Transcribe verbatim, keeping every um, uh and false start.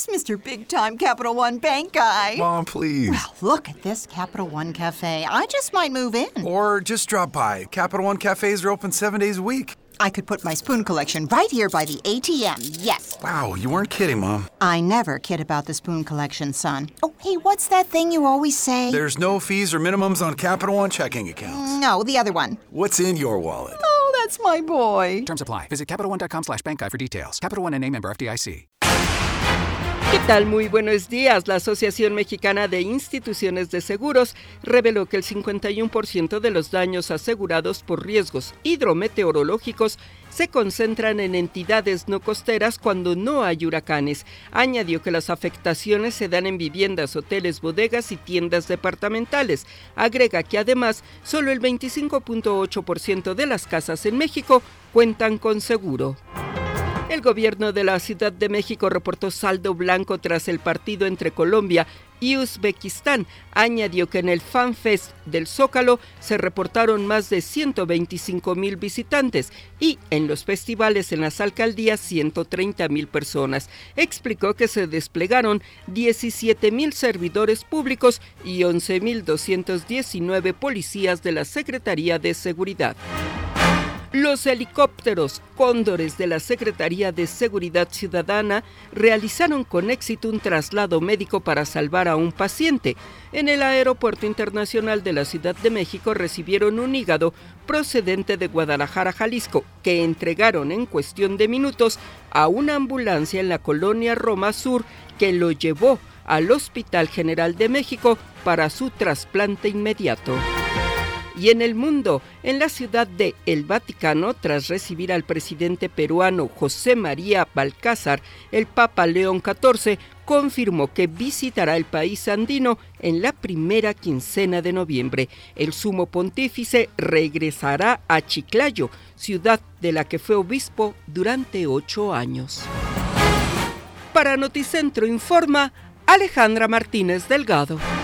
Yes, Mister Big Time Capital One Bank guy. Mom, please. Well, look at this Capital One Cafe. I just might move in. Or just drop by. Capital One cafes are open seven days a week. I could put my spoon collection right here by the A T M, yes. Wow, you weren't kidding, Mom. I never kid about the spoon collection, son. Oh, hey, what's that thing you always say? There's no fees or minimums on Capital One checking accounts. No, the other one. What's in your wallet? Oh, that's my boy. Terms apply. Visit CapitalOne.com slash bank guide for details. Capital One N A member F D I C. ¿Qué tal? Muy buenos días. La Asociación Mexicana de Instituciones de Seguros reveló que el cincuenta y uno por ciento de los daños asegurados por riesgos hidrometeorológicos se concentran en entidades no costeras cuando no hay huracanes. Añadió que las afectaciones se dan en viviendas, hoteles, bodegas y tiendas departamentales. Agrega que además solo el veinticinco punto ocho por ciento de las casas en México cuentan con seguro. El gobierno de la Ciudad de México reportó saldo blanco tras el partido entre Colombia y Uzbekistán. Añadió que en el Fan Fest del Zócalo se reportaron más de ciento veinticinco mil visitantes y en los festivales en las alcaldías ciento treinta mil personas. Explicó que se desplegaron diecisiete mil servidores públicos y once mil doscientos diecinueve policías de la Secretaría de Seguridad. Los helicópteros Cóndores de la Secretaría de Seguridad Ciudadana realizaron con éxito un traslado médico para salvar a un paciente. En el Aeropuerto Internacional de la Ciudad de México recibieron un hígado procedente de Guadalajara, Jalisco, que entregaron en cuestión de minutos a una ambulancia en la colonia Roma Sur que lo llevó al Hospital General de México para su trasplante inmediato. Y en el mundo, en la ciudad de El Vaticano, tras recibir al presidente peruano José María Balcázar, el Papa León catorce confirmó que visitará el país andino en la primera quincena de noviembre. El sumo pontífice regresará a Chiclayo, ciudad de la que fue obispo durante ocho años. Para Noticentro informa Alejandra Martínez Delgado.